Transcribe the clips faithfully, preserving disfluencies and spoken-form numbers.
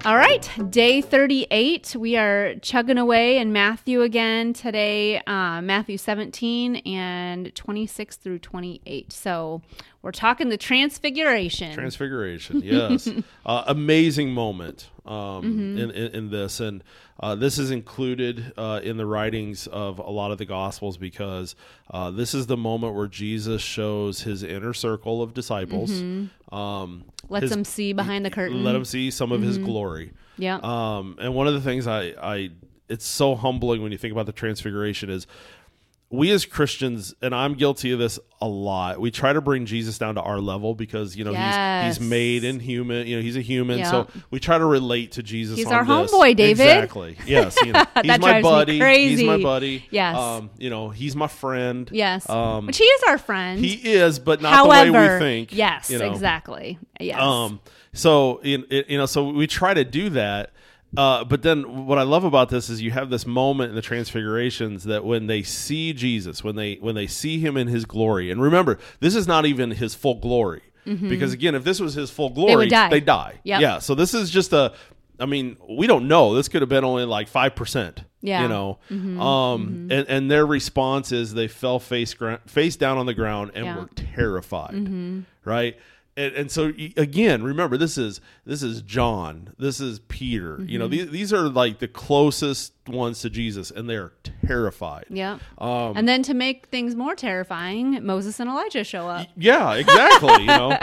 All right, day thirty-eight. We are chugging away in Matthew again today, uh, Matthew seventeen and twenty-six through twenty-eight. So we're talking the Transfiguration. Transfiguration, yes. uh, amazing moment um, Mm-hmm. in, in, in this. And uh, this is included uh, in the writings of a lot of the Gospels because uh, this is the moment where Jesus shows his inner circle of disciples. Mm-hmm. Um, Lets his, them see behind the curtain. Let them see some of his glory. Yeah. Um, and one of the things I, I, it's so humbling when you think about the Transfiguration is we as Christians, and I'm guilty of this a lot, we try to bring Jesus down to our level because, you know, Yes. he's he's made in human, you know, he's a human. Yeah. So we try to relate to Jesus. He's on our this. homeboy, David. Exactly. Yes. You know, he's That my drives me buddy. crazy. He's my buddy. Yes. Um, you know, he's my friend. Yes. Um, Which he is our friend. he is, but not However, the way we think. yes, you know. exactly. Yes. Um, so in, you know, so we try to do that. Uh, but then what I love about this is you have this moment in the Transfigurations that when they see Jesus, when they when they see him in his glory, and remember, this is not even his full glory. Mm-hmm. Because again, if this was his full glory, would die. they die. Yep. Yeah. So this is just a, I mean, we don't know. This could have been only like five percent. Yeah. You know, Mm-hmm. um, Mm-hmm. And, and their response is they fell face gra- face down on the ground and Yeah. were terrified. Mm-hmm. Right. And, and so y- again, remember this is this is John, this is Peter. Mm-hmm. You know, these these are like the closest ones to Jesus, and they're terrified. Yeah. Um, And then to make things more terrifying, Moses and Elijah show up. yeah, exactly. you know,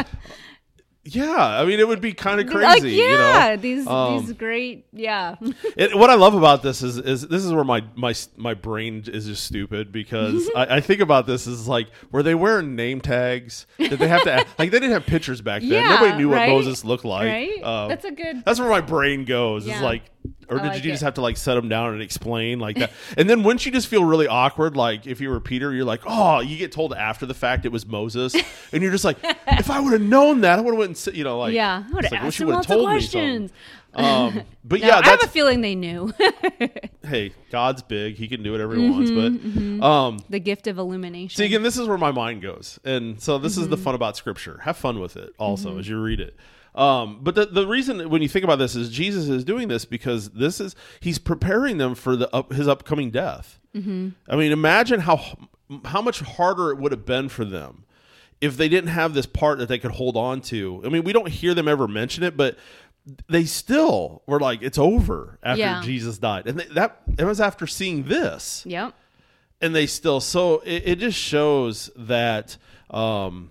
yeah. I mean, it would be kind of crazy. Like, you yeah, know? these Um, these great, yeah. It, what I love about this is, is this is where my my my brain is just stupid because I, I think about this as like were they wearing name tags? Did they have to act, like they didn't have pictures back then? Yeah, Nobody knew right? what Moses looked like. Right? Um, That's a good. That's where my brain goes. Yeah. It's like, or I did like you it. just have to like set them down and explain like that? And then wouldn't you just feel really awkward? Like if you were Peter, you're like, oh, you get told after the fact it was Moses, and you're just like, if I would have known that, I would have went and sit, you know, like, Yeah, I would it's have like, wish asked you him would've lots of told me questions. something. Um, but No, yeah, I have that's a feeling they knew. hey, God's big; He can do whatever He wants. Mm-hmm, But um, The gift of illumination. see, again, this is where my mind goes, and so this is the Mm-hmm. fun about Scripture. Have fun with it, also as you read it. Um, but the the reason when you think about this is Jesus is doing this because this is He's preparing them for the up, His upcoming death. Mm-hmm. I mean, imagine how how much harder it would have been for them if they didn't have this part that they could hold on to. I mean, we don't hear them ever mention it, but they still were like, it's over after Yeah. Jesus died. And they, that it was after seeing this. Yep. And they still, so it, it just shows that, um,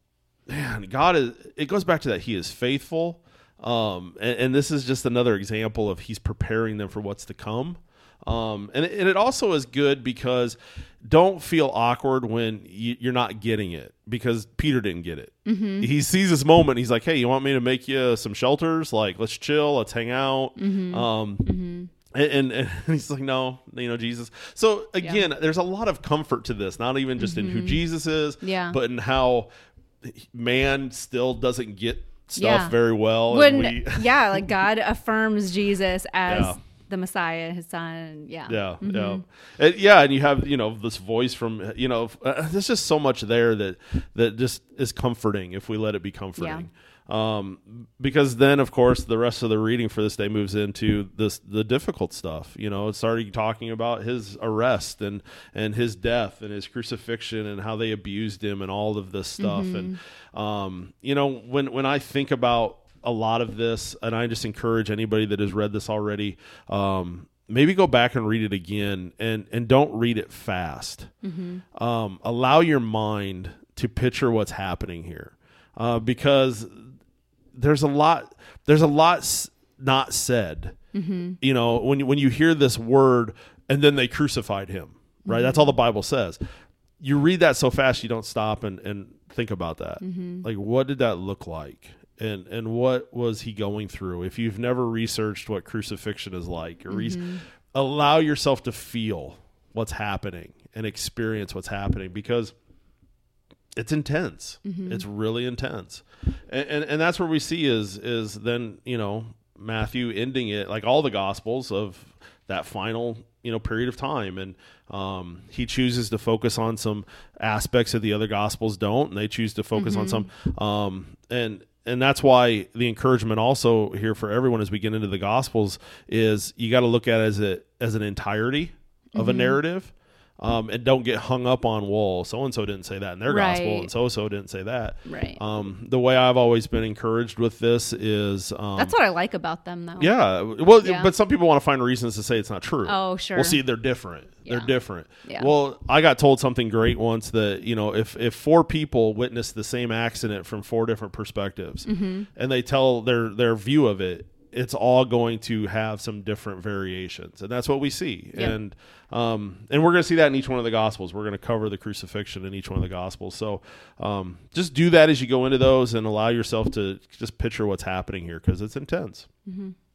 man, God is, it goes back to that He is faithful. Um, and, and this is just another example of He's preparing them for what's to come. Um, and, it, and it also is good because don't feel awkward when you, you're not getting it because Peter didn't get it. Mm-hmm. He sees this moment. He's like, hey, you want me to make you some shelters? Like, let's chill. Let's hang out. Mm-hmm. Um, Mm-hmm. and, and, and he's like, no, you know, Jesus. So again, there's a lot of comfort to this, not even just in who Jesus is, Yeah. but in how man still doesn't get stuff Yeah. very well. When and we, yeah, like God affirms Jesus as Yeah. the Messiah, His Son. Yeah. Yeah, Mm-hmm. yeah, and, yeah, and you have you know this voice from you know uh, there's just so much there that that just is comforting if we let it be comforting. Um, because then of course the rest of the reading for this day moves into this the difficult stuff. You know, it's already talking about His arrest and and His death and His crucifixion and how they abused Him and all of this stuff. Mm-hmm. And um, you know when when I think about a lot of this, and I just encourage anybody that has read this already, um, maybe go back and read it again and, and don't read it fast. Mm-hmm. Um, allow your mind to picture what's happening here. Uh, because there's a lot, there's a lot s- not said, mm-hmm. you know, when you, when you hear this word and then they crucified Him, right? Mm-hmm. That's all the Bible says. You read that so fast, you don't stop and, and think about that. Mm-hmm. Like, what did that look like? And and what was He going through? If you've never researched what crucifixion is like, or re- Mm-hmm. allow yourself to feel what's happening and experience what's happening because it's intense. Mm-hmm. It's really intense. And, and and that's where we see is is then, you know, Matthew ending it like all the Gospels of that final, you know, period of time. And um, he chooses to focus on some aspects that the other Gospels don't, and they choose to focus mm-hmm. on some. Um, and and that's why the encouragement also here for everyone as we get into the Gospels is you got to look at it as a as an entirety of mm-hmm. a narrative. Um, and don't get hung up on, well, so-and-so didn't say that in their right. gospel, and so-and-so didn't say that. Right. Um, the way I've always been encouraged with this is... Um, That's what I like about them, though. Yeah. Well, yeah. but some people want to find reasons to say it's not true. Oh, sure. Well, see, they're different. Yeah. They're different. Yeah. Well, I got told something great once that, you know, if, if four people witness the same accident from four different perspectives, mm-hmm. and they tell their, their view of it, it's all going to have some different variations. And that's what we see. Yep. And um, and we're going to see that in each one of the Gospels. We're going to cover the crucifixion in each one of the Gospels. So um, just do that as you go into those and allow yourself to just picture what's happening here because it's intense. Mm-hmm.